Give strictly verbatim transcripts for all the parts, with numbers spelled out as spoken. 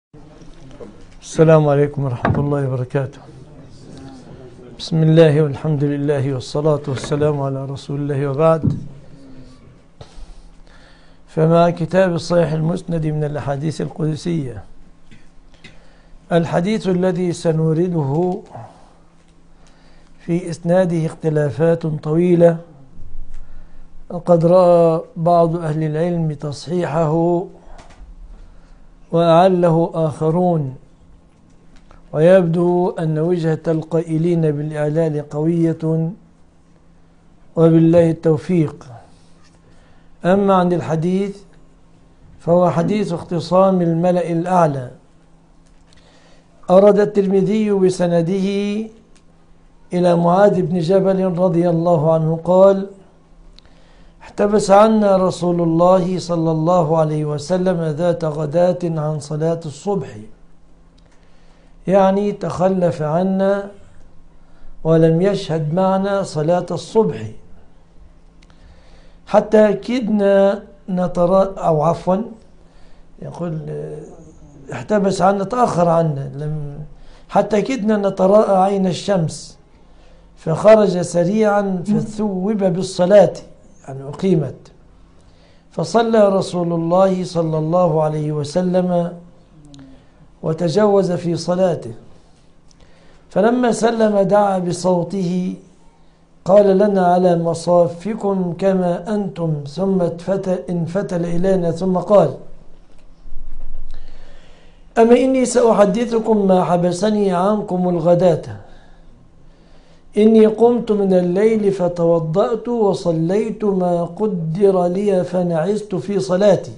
السلام عليكم ورحمة الله وبركاته. بسم الله والحمد لله والصلاة والسلام على رسول الله وبعد. فمع كتاب الصحيح المسند من الأحاديث القدسية، الحديث الذي سنورده في إسناده اختلافات طويلة، وقد رأى بعض أهل العلم تصحيحه وأعله آخرون، ويبدو أن وجهة القائلين بالإعلال قوية وبالله التوفيق. أما عن الحديث فهو حديث اختصام الملأ الأعلى. أرد الترمذي بسنده إلى معاذ بن جبل رضي الله عنه قال: احتبس عنا رسول الله صلى الله عليه وسلم ذات غداة عن صلاة الصبح، يعني تخلف عنا ولم يشهد معنا صلاة الصبح، حتى كدنا نترى أو عفوا يقول احتبس عنا تأخر عنا لم حتى كدنا نتراءى عين الشمس، فخرج سريعا فثوب بالصلاة، يعني أقيمت، فصلى رسول الله صلى الله عليه وسلم وتجوز في صلاته، فلما سلم دعا بصوته قال: لنا على مصافكم كما أنتم، ثم انفتل إلينا ثم قال: أما إني سأحدثكم ما حبسني عنكم الغداة. إني قمت من الليل فتوضأت وصليت ما قدر لي فنعست في صلاتي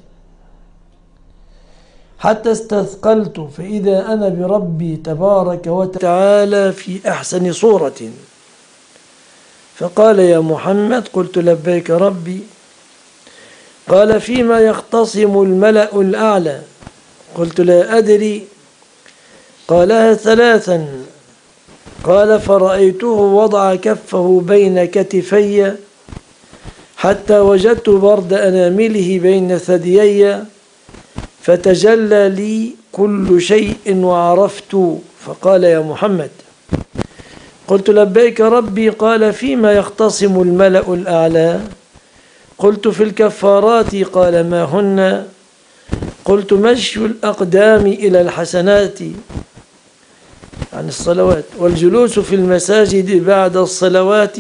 حتى استثقلت، فإذا أنا بربي تبارك وتعالى في أحسن صورة. فقال: يا محمد. قلت: لبيك ربي. قال: فيما يختصم الملأ الأعلى؟ قلت: لا أدري. قالها ثلاثا. قال: فرأيته وضع كفه بين كتفي حتى وجدت برد أنامله بين ثديي، فتجلى لي كل شيء وعرفت. فقال: يا محمد. قلت: لبيك ربي. قال: فيما يختصم الملأ الأعلى؟ قلت: في الكفارات. قال: ما هن؟ قلت: مشي الأقدام إلى الحسنات عن الصلوات، والجلوس في المساجد بعد الصلوات،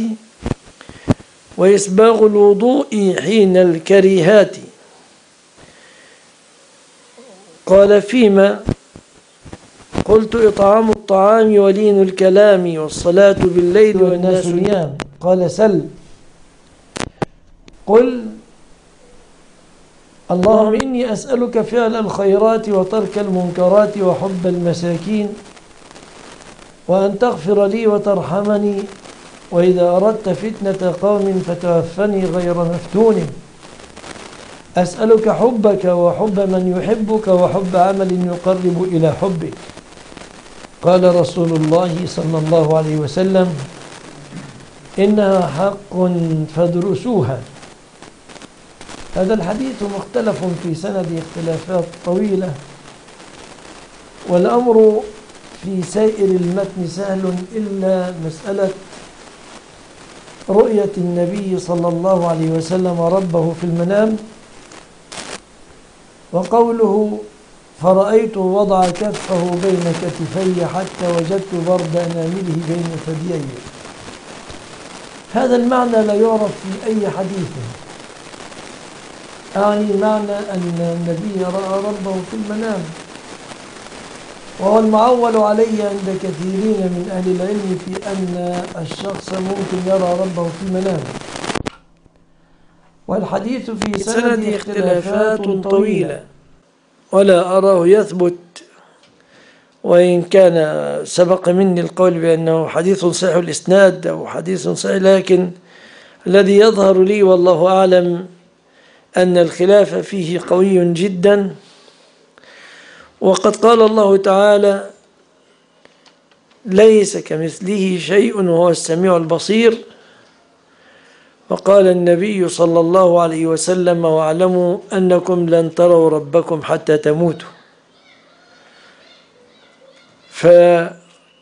وإسباغ الوضوء حين الكريهات. قال: فيما؟ قلت: إطعام الطعام ولين الكلام والصلاة بالليل والناس نيام. قال: سل. قل: اللهم إني أسألك فعل الخيرات وترك المنكرات وحب المساكين، وأن تغفر لي وترحمني، وإذا أردت فتنة قوم فتوفني غير مفتون. أسألك حبك وحب من يحبك وحب عمل يقرب إلى حبك. قال رسول الله صلى الله عليه وسلم: إنها حق فادرسوها. هذا الحديث مختلف في سند اختلافات طويلة، والأمر في سائر المتن سهل إلا مسألة رؤية النبي صلى الله عليه وسلم ربه في المنام، وقوله: فرأيت وضع كفه بين كتفي حتى وجدت برد أنامله بين ثديي. هذا المعنى لا يعرف في أي حديث، أعني معنى أن النبي رأى ربه في المنام، وهو المعول عليه عند كثيرين من أهل العلم في أن الشخص ممكن يرى ربه في المنام. والحديث في سند اختلافات طويلة، ولا أراه يثبت، وإن كان سبق مني القول بأنه حديث صحيح الإسناد أو حديث صحيح، لكن الذي يظهر لي والله أعلم أن الخلاف فيه قوي جدا. وقد قال الله تعالى: ليس كمثله شيء وهو السميع البصير. وقال النبي صلى الله عليه وسلم: واعلموا أنكم لن تروا ربكم حتى تموتوا. فما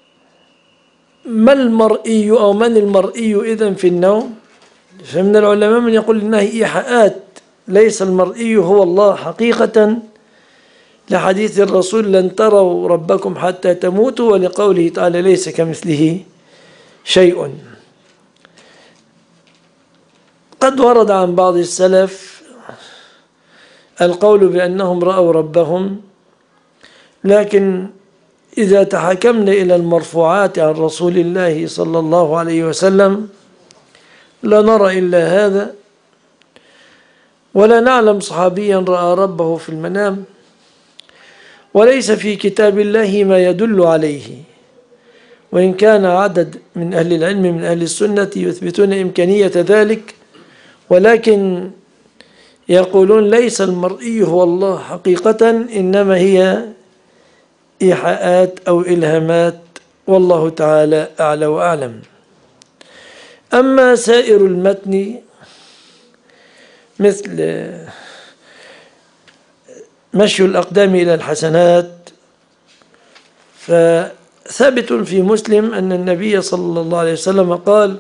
المرئي أو من المرئي إذن في النوم؟ فمن العلماء من يقول إنها إيحاءات، ليس المرئي هو الله حقيقة، لحديث الرسول لن تروا ربكم حتى تموتوا، ولقوله تعالى ليس كمثله شيء. قد ورد عن بعض السلف القول بأنهم رأوا ربهم، لكن إذا تحكمنا إلى المرفوعات عن رسول الله صلى الله عليه وسلم لا نرى إلا هذا، ولا نعلم صحابيا رأى ربه في المنام، وليس في كتاب الله ما يدل عليه، وإن كان عدد من أهل العلم من أهل السنة يثبتون إمكانية ذلك، ولكن يقولون ليس المرئي هو الله حقيقة، إنما هي إيحاءات أو إلهامات، والله تعالى أعلى وأعلم. أما سائر المتن مثل مشي الأقدام إلى الحسنات فثابت في مسلم أن النبي صلى الله عليه وسلم قال: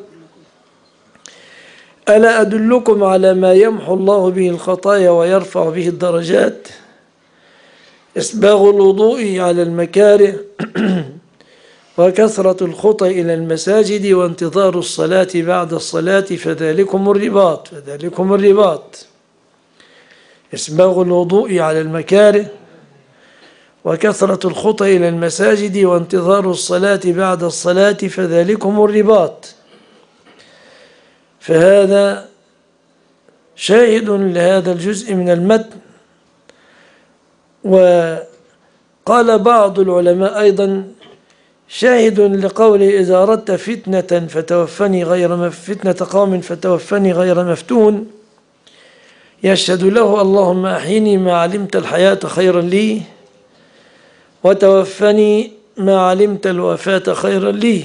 ألا أدلكم على ما يمحو الله به الخطايا ويرفع به الدرجات؟ إسباغ الوضوء على المكاره وكثرة الخطى إلى المساجد وانتظار الصلاة بعد الصلاة فذلكم الرباط فذلكم الرباط إسباغ الوضوء على المكاره وكثرة الخطى إلى المساجد وانتظار الصلاة بعد الصلاة فذلكم الرباط. فهذا شاهد لهذا الجزء من المتن. وقال بعض العلماء أيضا شاهد لقوله: إذا أردت فتنة فتوفني غير مف... فتنة قوم فتوفني غير مفتون، يشهد له: اللهم أحيني ما علمت الحياة خيرا لي، وتوفني ما علمت الوفاة خيرا لي.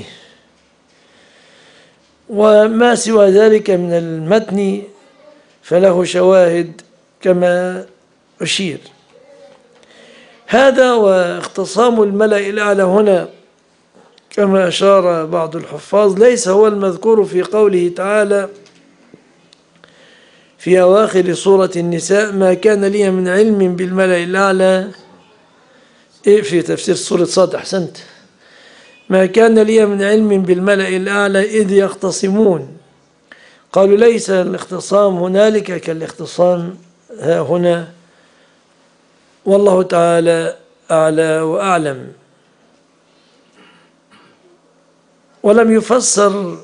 وما سوى ذلك من المتن فله شواهد كما أشير. هذا واختصام الملأ الأعلى هنا كما أشار بعض الحفاظ ليس هو المذكور في قوله تعالى في أواخر سورة النساء: ما كان لي من علم بالملأ الأعلى. إيه في تفسير سورة صاد، أحسنت، ما كان لي من علم بالملأ الأعلى إذ يختصمون. قالوا ليس الاختصام هنالك كالاختصام ها هنا، والله تعالى أعلى وأعلم. ولم يفسر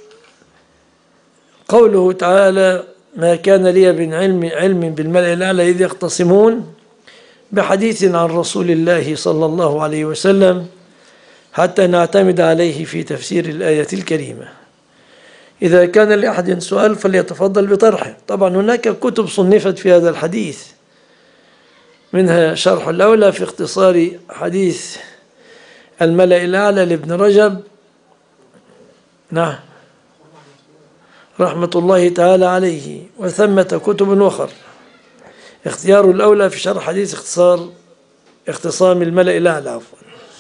قوله تعالى ما كان لي من علم علم بالملأ الأعلى إذ يختصمون بحديث عن رسول الله صلى الله عليه وسلم حتى نعتمد عليه في تفسير الآية الكريمة. إذا كان لأحد سؤال فليتفضل بطرحه. طبعا هناك كتب صنفت في هذا الحديث، منها شرح الأولى في اختصار حديث الملأ الأعلى لابن رجب، نعم رحمة الله تعالى عليه، وثمة كتب أخر. اختيار الأولى في شرح حديث اختصار اختصام الملأ الأعلى. عفوا،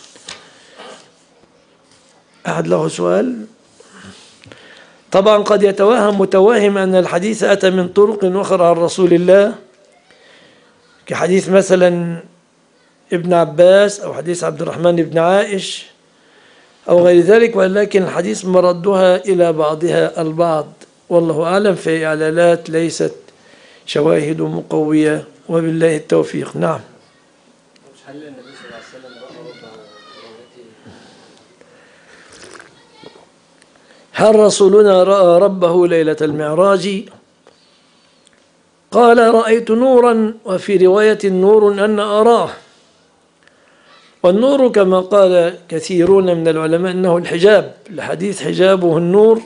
أحد له سؤال؟ طبعا قد يتوهم متوهم أن الحديث أتى من طرق أخرى عن رسول الله، كحديث مثلا ابن عباس أو حديث عبد الرحمن بن عائش أو غير ذلك، ولكن الحديث مردها إلى بعضها البعض، والله أعلم. في إعلالات ليست شواهد مقوية، وبالله التوفيق. نعم. هل رسولنا رأى ربه ليلة المعراج؟ قال: رأيت نورا، وفي رواية نور أن أراه. والنور كما قال كثيرون من العلماء أنه الحجاب، الحديث حجابه النور،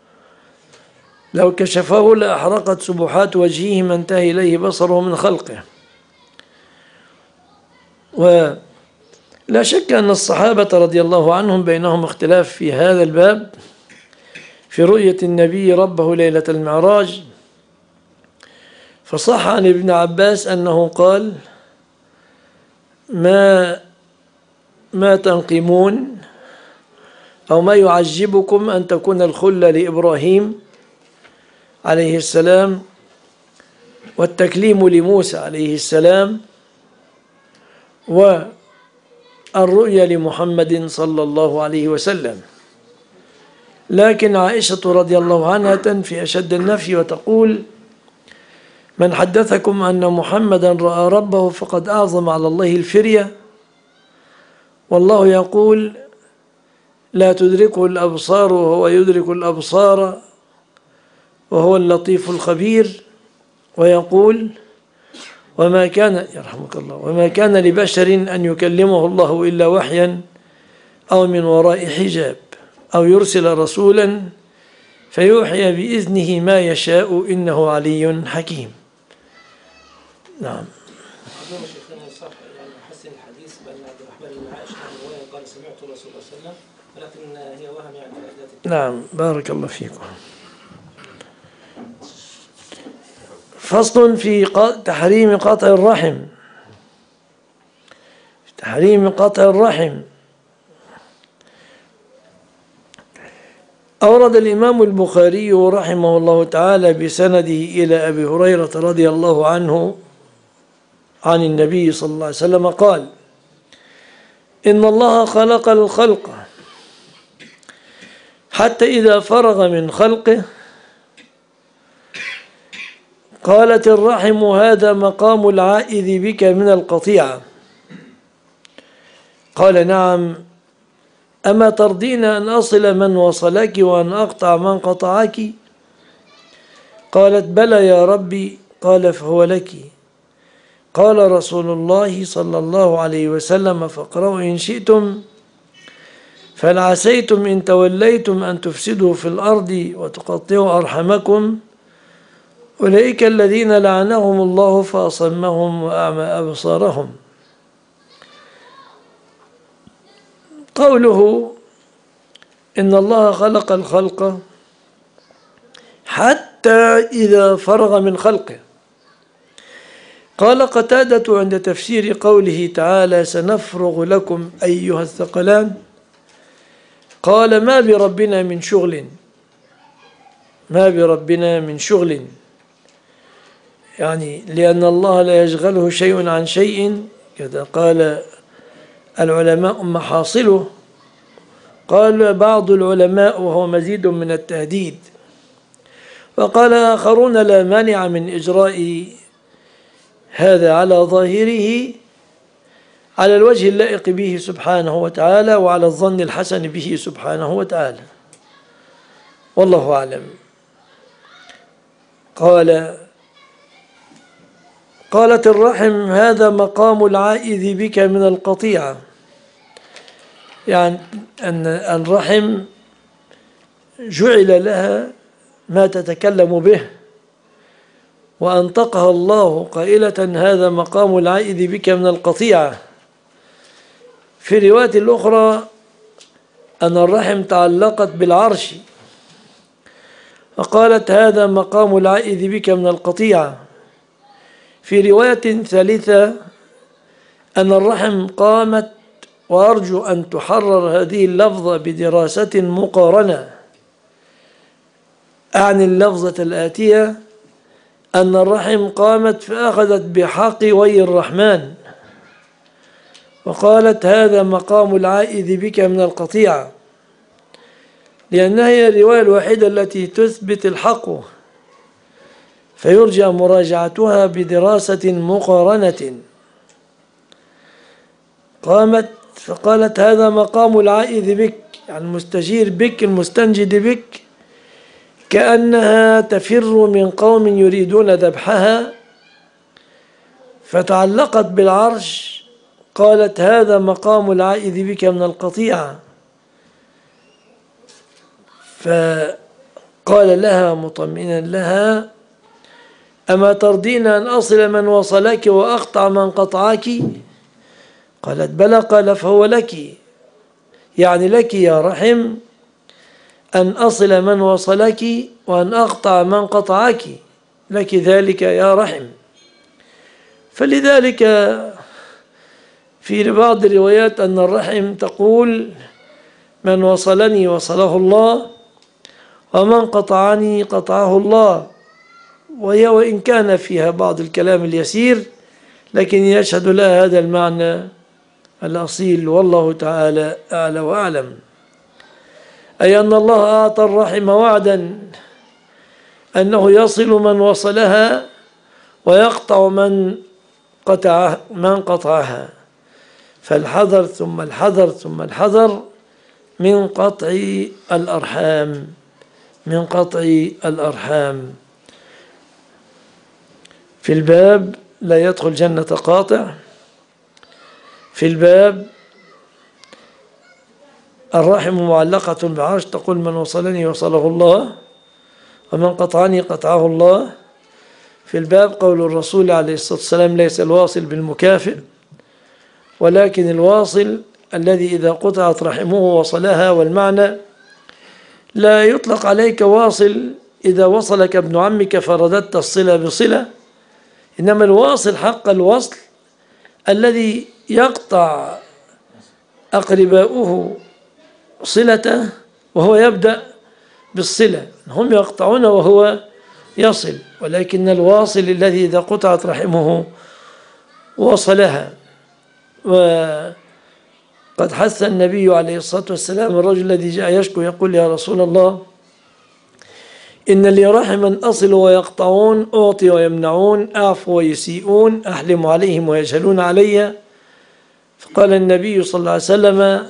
لو كشفه لأحرقت سبحات وجهه ما انتهى إليه بصره من خلقه. ولا شك أن الصحابة رضي الله عنهم بينهم اختلاف في هذا الباب في رؤية النبي ربه ليلة المعراج. فصح عن ابن عباس أنه قال: ما ما تنقمون أو ما يعجبكم أن تكون الخلة لإبراهيم عليه السلام والتكليم لموسى عليه السلام والرؤيا لمحمد صلى الله عليه وسلم. لكن عائشة رضي الله عنها تنفي أشد النفي وتقول: من حدثكم أن محمدا رأى ربه فقد أعظم على الله الفرية، والله يقول: لا تدركه الأبصار وهو يدرك الأبصار وهو اللطيف الخبير، ويقول: وما كان يرحمك الله وما كان لبشر أن يكلمه الله إلا وحيا أو من وراء حجاب أو يرسل رسولا فيوحي بإذنه ما يشاء إنه علي حكيم. نعم. حسن الحديث بأن عبد الرحمن بن عائشة رواية قال سمعت رسول الله صلى الله عليه وسلم، ولكن هي وهم يعني. نعم بارك الله فيكم. فصل في تحريم قطع الرحم. تحريم قطع الرحم. أورد الإمام البخاري رحمه الله تعالى بسنده إلى أبي هريرة رضي الله عنه عن النبي صلى الله عليه وسلم قال: إن الله خلق الخلق حتى إذا فرغ من خلقه قالت الرحم: هذا مقام العائذ بك من القطيعة. قال: نعم، أما ترضين أن أصل من وصلك وأن أقطع من قطعك؟ قالت: بلى يا ربي. قال: فهو لك. قال رسول الله صلى الله عليه وسلم: فاقرأوا إن شئتم، فهل عسيتم إن توليتم أن تفسدوا في الأرض وتقطعوا أرحمكم؟ أولئك الذين لعنهم الله فأصمهم وأعمى أبصارهم. قوله إن الله خلق الخلق حتى إذا فرغ من خلقه. قال قتادة عند تفسير قوله تعالى: سنفرغ لكم أيها الثقلان، قال: ما بربنا من شغل، ما بربنا من شغل، يعني لأن الله لا يشغله شيء عن شيء، كذا قال العلماء محاصله. قال بعض العلماء وهو مزيد من التهديد. وقال آخرون: لا مانع من إجراء هذا على ظاهره على الوجه اللائق به سبحانه وتعالى وعلى الظن الحسن به سبحانه وتعالى، والله أعلم. قال قالت الرحم: هذا مقام العائذ بك من القطيعة، يعني أن الرحم جعل لها ما تتكلم به، وأنطقها الله قائلة: هذا مقام العائذ بك من القطيعة. في رواية الأخرى أن الرحم تعلقت بالعرش فقالت: هذا مقام العائذ بك من القطيعة. في رواية ثالثة أن الرحم قامت، وأرجو أن تحرر هذه اللفظة بدراسة مقارنة، أعني اللفظة الآتية: أن الرحم قامت فأخذت بحق وي الرحمن وقالت: هذا مقام العائذ بك من القطيعة، لأنها هي الرواية الوحيدة التي تثبت الحق، فيرجى مراجعتها بدراسة مقارنة. قامت فقالت: هذا مقام العائذ بك، يعني المستجير بك المستنجد بك، كأنها تفر من قوم يريدون ذبحها، فتعلقت بالعرش. قالت: هذا مقام العائذ بك من القطيعة. فقال لها مطمئنا لها: أما ترضين أن أصل من وصلك وأقطع من قطعك؟ قالت: بلى. قال: فهو لك، يعني لك يا رحم أن أصل من وصلك وأن أقطع من قطعك، لك ذلك يا رحم. فلذلك في بعض الروايات أن الرحم تقول من وصلني وصله الله ومن قطعني قطعه الله، وهي وإن كان فيها بعض الكلام اليسير لكن يشهد لها هذا المعنى الأصيل، والله تعالى أعلى وأعلم. أي أن الله أعطى الرحم وعدا أنه يصل من وصلها ويقطع من قطع من قطعها، فالحذر ثم الحذر ثم الحذر من قطع الأرحام من قطع الأرحام. في الباب لا يدخل جنة قاطع، في الباب الرحم معلقة بعرش تقول من وصلني وصله الله ومن قطعني قطعه الله. في الباب قول الرسول عليه الصلاة والسلام ليس الواصل بالمكافئ، ولكن الواصل الذي إذا قطعت رحمه وصلها، والمعنى لا يطلق عليك واصل إذا وصلك ابن عمك فرددت الصلة بصلة، إنما الواصل حق الوصل الذي يقطع أقرباؤه صلته وهو يبدأ بالصلة، هم يقطعون وهو يصل، ولكن الواصل الذي إذا قطعت رحمه وصلها. وقد حث النبي عليه الصلاة والسلام الرجل الذي جاء يشكو يقول يا رسول الله إن لي رحما أصل ويقطعون، أعطي ويمنعون، أعفو ويسيئون، أحلم عليهم ويجهلون علي. فقال النبي صلى الله عليه وسلم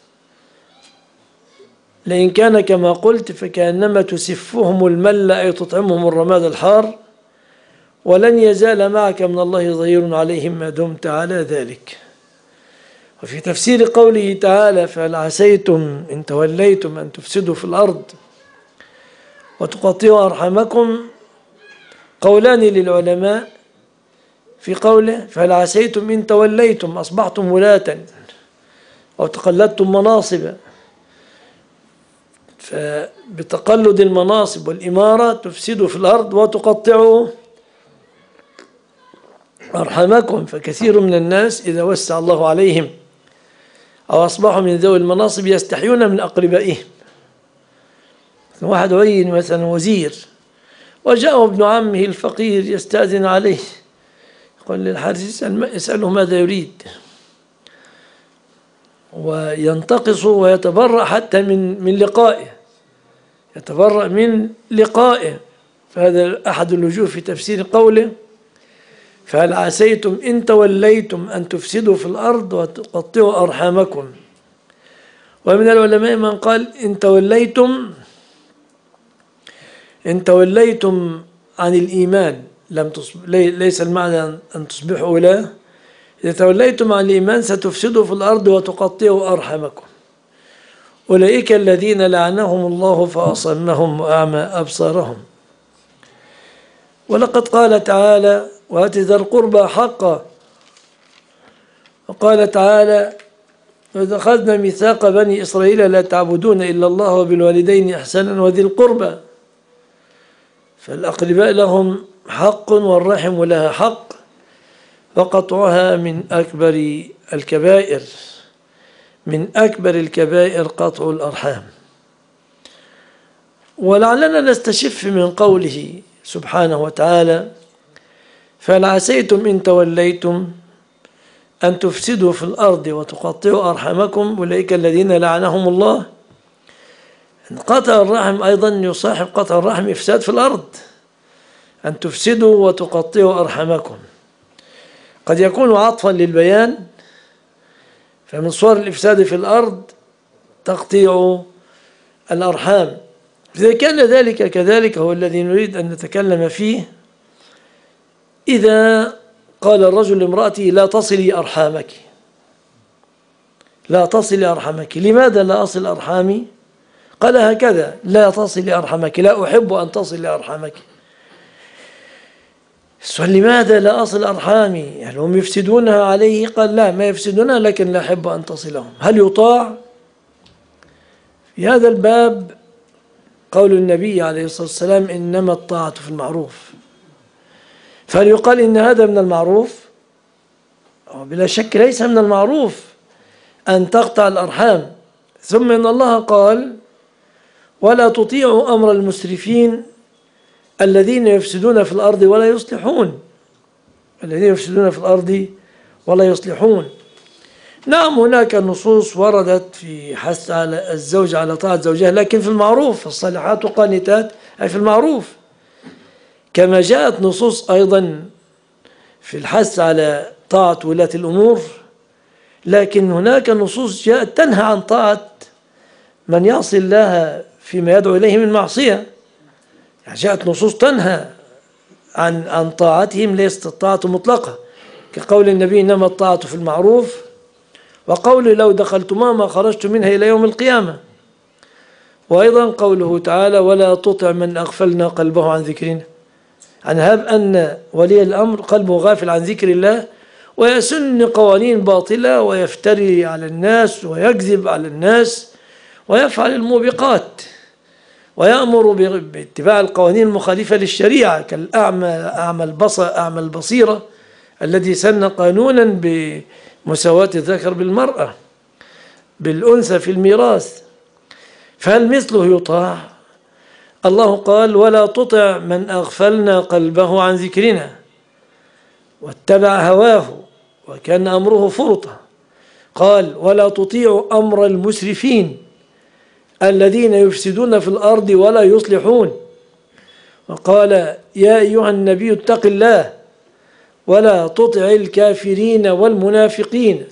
لئن كان كما قلت فكأنما تسفهم المل أي تطعمهم الرماد الحار، ولن يزال معك من الله ظهير عليهم ما دمت على ذلك. وفي تفسير قوله تعالى فهل عسيتم إن توليتم أن تفسدوا في الأرض وتقطعوا أرحامكم قولان للعلماء في قوله فهل عسيتم إن توليتم أصبحتم ولاة أو تقلدتم مناصب، فبتقلد المناصب والإمارة تفسدوا في الأرض وتقطعوا أرحامكم. فكثير من الناس إذا وسع الله عليهم أو أصبحوا من ذوي المناصب يستحيون من أقربائهم. واحد عين مثلا وزير وجاءه ابن عمه الفقير يستأذن عليه، يقول للحارس يسأله ماذا يريد، وينتقص ويتبرأ حتى من من لقائه، يتبرأ من لقائه. فهذا أحد الوجوه في تفسير قوله فهل عسيتم إن توليتم أن تفسدوا في الأرض وتقطعوا أرحامكم. ومن العلماء من قال إن توليتم إن توليتم عن الإيمان لم تصب... ليس المعنى أن تصبحوا ولاة، إذا توليتم عن الإيمان ستفسدوا في الأرض وتقطعوا أرحامكم. أولئك الذين لعنهم الله فأصمهم وأعمى أبصارهم. ولقد قال تعالى وآت ذا القربى حقه، وقال تعالى وإذ أخذنا ميثاق بني إسرائيل لا تعبدون إلا الله وبالوالدين إحسانا وذي القربى. فالأقرباء لهم حق والرحم لها حق، وقطعها من أكبر الكبائر من أكبر الكبائر قطع الأرحام. ولعلنا نستشف من قوله سبحانه وتعالى فهل عسيتم إن توليتم أن تفسدوا في الأرض وتقطعوا أرحامكم أولئك الذين لعنهم الله. قطع الرحم أيضا يصاحب قطع الرحم إفساد في الأرض، أن تفسدوا وتقطعوا أرحامكم قد يكون عطفا للبيان، فمن صور الإفساد في الأرض تقطيع الأرحام. إذا كان ذلك كذلك هو الذي نريد أن نتكلم فيه. إذا قال الرجل لامرأته لا تصلي أرحامك، لا تصلي أرحامك، لماذا لا أصل أرحامي؟ قال هكذا لا تصلي أرحامك، لا أحب أن تصلي أرحامك. السؤال لماذا لا أصل أرحامي؟ هل هم يفسدونها عليه؟ قال لا ما يفسدونها لكن لا أحب أن تصلهم. هل يطاع؟ في هذا الباب قول النبي عليه الصلاة والسلام إنما الطاعة في المعروف، فهل يقال إن هذا من المعروف؟ بلا شك ليس من المعروف أن تقطع الأرحام. ثم إن الله قال ولا تطيعوا أمر المسرفين الذين يفسدون في الأرض ولا يصلحون، الذين يفسدون في الأرض ولا يصلحون. نعم هناك نصوص وردت في حث على الزوج على طاعة زوجها، لكن في المعروف، الصالحات قانتات أي في المعروف، كما جاءت نصوص أيضا في الحث على طاعة ولاة الأمور، لكن هناك نصوص جاءت تنهى عن طاعة من يعصي الله فيما يدعو إليه من معصية. يعني جاءت نصوص تنهى عن عن طاعتهم، ليست الطاعة مطلقة، كقول النبي إنما الطاعة في المعروف، وقول لو دخلتما ما خرجت منها إلى يوم القيامة، وأيضا قوله تعالى ولا تطع من أغفلنا قلبه عن ذكرنا، عن هاب أن ولي الأمر قلبه غافل عن ذكر الله ويسن قوانين باطلة ويفتري على الناس ويكذب على الناس ويفعل الموبقات ويأمر باتباع القوانين المخالفة للشريعة، كالأعمى أعمى البصر أعمى البصيرة الذي سن قانونا بمساواة الذكر بالمرأة بالأنثى في الميراث، فهل مثله يطاع؟ الله قال ولا تطع من أغفلنا قلبه عن ذكرنا واتبع هواه وكان أمره فرطا. قال ولا تطيعوا أمر المسرفين الذين يفسدون في الأرض ولا يصلحون. وقال يا أيها النبي اتق الله ولا تطع الكافرين والمنافقين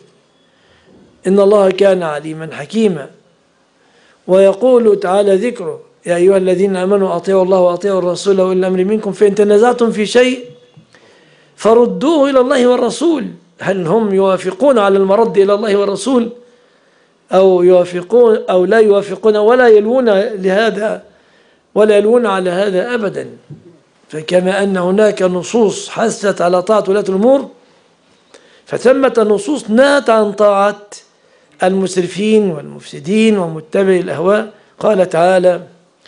إن الله كان عليما حكيما. ويقول تعالى ذكره يا أيها الذين آمنوا أطيعوا الله وأطيعوا الرسول وأولي الأمر منكم فإن تنازعتم في شيء فردوه إلى الله والرسول. هل هم يوافقون على المرد إلى الله والرسول أو يوافقون أو لا يوافقون ولا يلوون لهذا ولا يلوون على هذا أبدا؟ فكما أن هناك نصوص حثت على طاعة ولاة الأمور، فثمة نصوص نهت عن طاعة المسرفين والمفسدين ومتبعي الأهواء. قال تعالى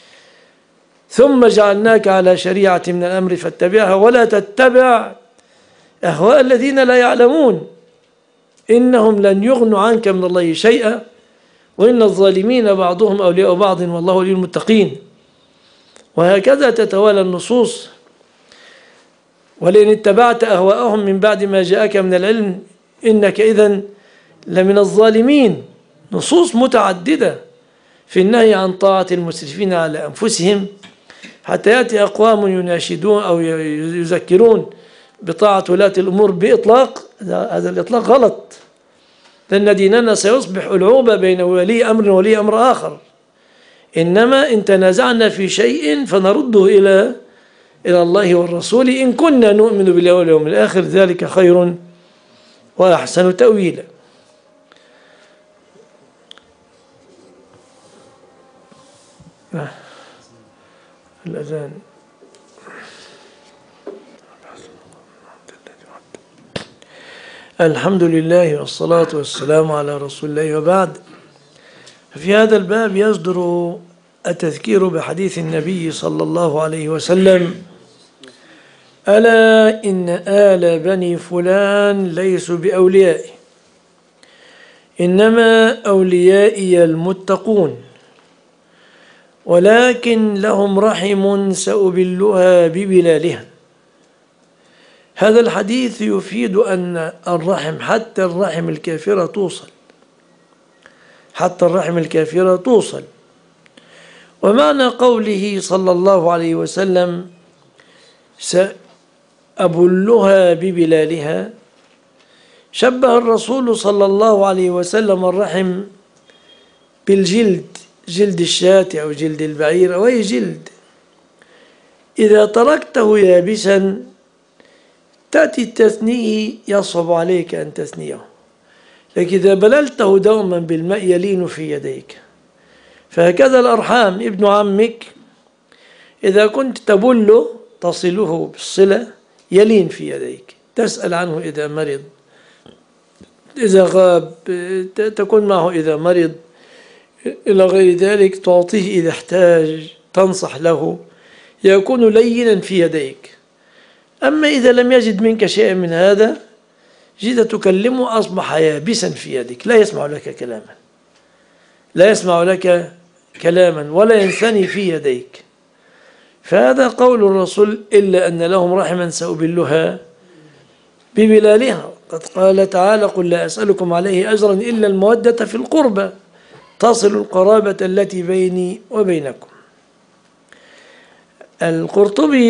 ثم جعلناك على شريعة من الأمر فاتبعها ولا تتبع أهواء الذين لا يعلمون إنهم لن يغنوا عنك من الله شيئا وإن الظالمين بعضهم أولياء بعض والله ولي المتقين. وهكذا تتوالى النصوص ولئن اتبعت أهواءهم من بعد ما جاءك من العلم إنك إذن لمن الظالمين. نصوص متعددة في النهي عن طاعة المسرفين على أنفسهم، حتى يأتي أقوام يناشدون أو يذكرون بطاعة ولاة الأمور بإطلاق. هذا الإطلاق غلط، لأن ديننا سيصبح ألعوبة بين ولي أمر وولي أمر آخر. إنما إن تنازعنا في شيء فنرده إلى إلى الله والرسول إن كنا نؤمن بالله واليوم الآخر، ذلك خير وأحسن تأويلا. الأذان. الحمد لله والصلاة والسلام على رسول الله، وبعد. في هذا الباب يصدر التذكير بحديث النبي صلى الله عليه وسلم ألا إن آل بني فلان ليسوا بأوليائي إنما أوليائي المتقون ولكن لهم رحم سأبلها ببلالها. هذا الحديث يفيد أن الرحم حتى الرحم الكافرة توصل، حتى الرحم الكافرة توصل. ومعنى قوله صلى الله عليه وسلم سأبلها ببلالها، شبه الرسول صلى الله عليه وسلم الرحم بالجلد، جلد الشاة أو جلد البعير أو أي جلد، إذا تركته يابسا تأتي التثنية يصعب عليك أن تثنيه، لكن إذا بللته دوما بالماء يلين في يديك. فهكذا الأرحام، ابن عمك إذا كنت تبله تصله بالصلة يلين في يديك، تسأل عنه إذا مرض، إذا غاب تكون معه إذا مرض، إلى غير ذلك، تعطيه إذا احتاج، تنصح له، يكون لينا في يديك. أما إذا لم يجد منك شيء من هذا جيت تكلمه أصبح يابسا في يدك، لا يسمع لك كلاما، لا يسمع لك كلاما ولا ينثني في يديك. فهذا قول الرسول: إلا أن لهم رحما سأبلها ببلالها. قد قال تعالى: قل لا أسألكم عليه أجرا إلا المودة في القربى تصل القرابة التي بيني وبينكم. القرطبي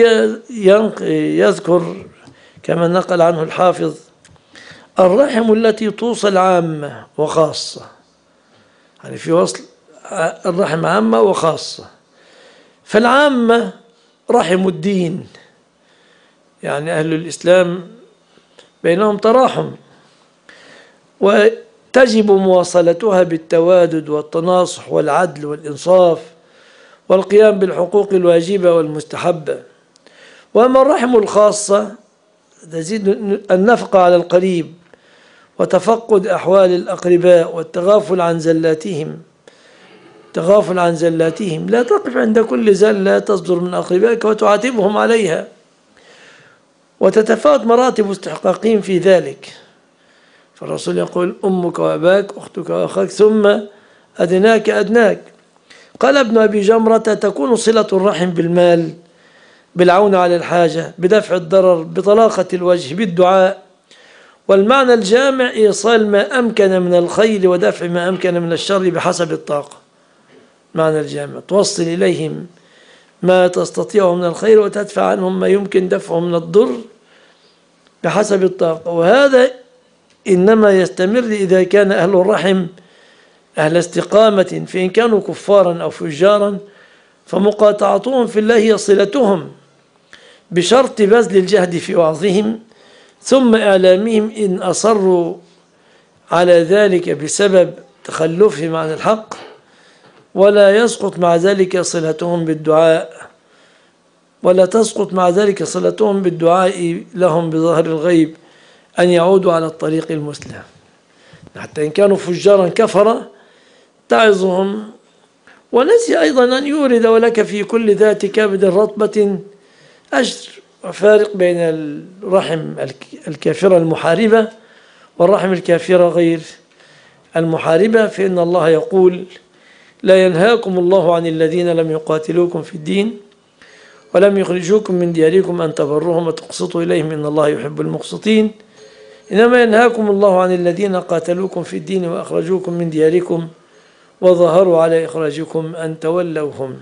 يذكر كما نقل عنه الحافظ: الرحم التي توصل عامة وخاصة، يعني في وصل الرحم عامة وخاصة. فالعامة رحم الدين، يعني أهل الإسلام بينهم تراحم، وتجب مواصلتها بالتوادد والتناصح والعدل والإنصاف والقيام بالحقوق الواجبة والمستحبة. وأما الرحم الخاصة تزيد النفقة على القريب وتفقد أحوال الأقرباء والتغافل عن زلاتهم تغافل عن زلاتهم لا تقف عند كل زلة تصدر من أقربائك وتعاتبهم عليها، وتتفاوت مراتب استحقاقهم في ذلك. فالرسول يقول: أمك وأباك، أختك وأخاك، ثم أدناك أدناك. قال ابن أبي جمرة: تكون صلة الرحم بالمال، بالعون على الحاجة، بدفع الضرر، بطلاقة الوجه، بالدعاء. والمعنى الجامع: إيصال ما أمكن من الخير ودفع ما أمكن من الشر بحسب الطاقة. معنى الجامع: توصل إليهم ما تستطيعه من الخير وتدفع عنهم ما يمكن دفعه من الضر بحسب الطاقة. وهذا إنما يستمر إذا كان أهل الرحم أهل استقامة، فإن كانوا كفارا أو فجارا فمقاطعتهم في الله هي صلتهم، بشرط بذل الجهد في وعظهم ثم إعلامهم إن أصروا على ذلك بسبب تخلفهم عن الحق. ولا يسقط مع ذلك صلتهم بالدعاء ولا تسقط مع ذلك صلتهم بالدعاء لهم بظهر الغيب أن يعودوا على الطريق المسلم، حتى إن كانوا فجارا كفرا تعظهم. ونسي أيضا أن يورد: ولك في كل ذات كبد رطبة أجر. وفارق بين الرحم الكافرة المحاربة والرحم الكافرة غير المحاربة، فإن الله يقول: لا ينهاكم الله عن الذين لم يقاتلوكم في الدين ولم يخرجوكم من دياركم أن تبروهم وتقسطوا إليهم إن الله يحب المقسطين، إنما ينهاكم الله عن الذين قاتلوكم في الدين وأخرجوكم من دياركم وظهروا على إخراجكم أن تولوهم.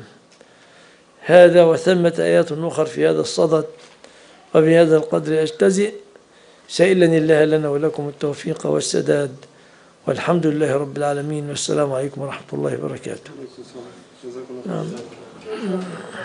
هذا وثمة آيات أخرى في هذا الصدد. وبهذا القدر أجتزئ، سائلا الله لنا ولكم التوفيق والسداد، والحمد لله رب العالمين، والسلام عليكم ورحمة الله وبركاته.